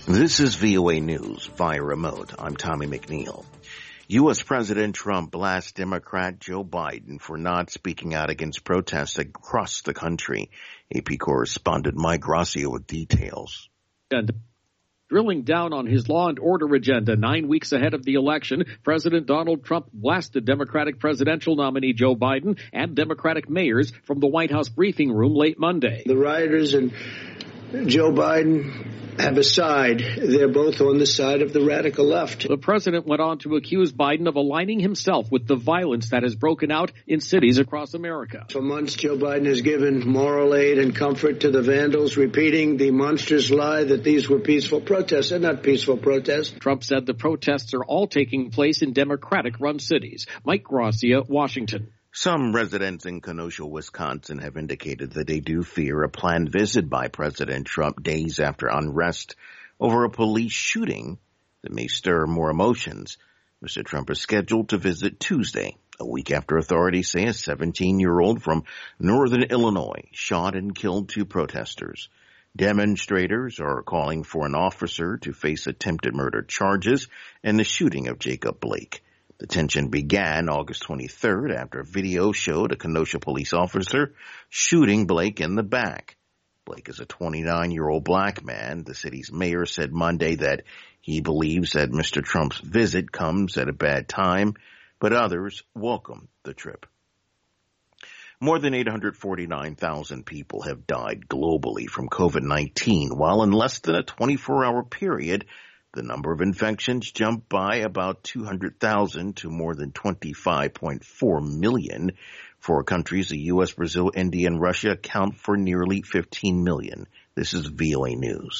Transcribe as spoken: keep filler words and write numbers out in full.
This is V O A News via remote. I'm Tommy McNeil. U S. President Trump blasts Democrat Joe Biden for not speaking out against protests across the country. A P correspondent Mike Gracia with details. And drilling down on his law and order agenda nine weeks ahead of the election, President Donald Trump blasted Democratic presidential nominee Joe Biden and Democratic mayors from the White House briefing room late Monday. The rioters and Joe Biden have a side. They're both on the side of the radical left. The president went on to accuse Biden of aligning himself with the violence that has broken out in cities across America. For months, Joe Biden has given moral aid and comfort to the vandals, repeating the monstrous lie that these were peaceful protests. They're not peaceful protests. Trump said the protests are all taking place in Democratic-run cities. Mike Gracia, Washington. Some residents in Kenosha, Wisconsin have indicated that they do fear a planned visit by President Trump days after unrest over a police shooting that may stir more emotions. Mister Trump is scheduled to visit Tuesday, a week after authorities say a seventeen-year-old from northern Illinois shot and killed two protesters. Demonstrators are calling for an officer to face attempted murder charges in the shooting of Jacob Blake. The tension began August twenty-third after a video showed a Kenosha police officer shooting Blake in the back. Blake is a twenty-nine-year-old black man. The city's mayor said Monday that he believes that Mister Trump's visit comes at a bad time, but others welcome the trip. More than eight hundred forty-nine thousand people have died globally from COVID nineteen, while in less than a twenty-four hour period, the number of infections jumped by about two hundred thousand to more than twenty-five point four million. Four countries, the U S, Brazil, India, and Russia, account for nearly fifteen million. This is V O A News.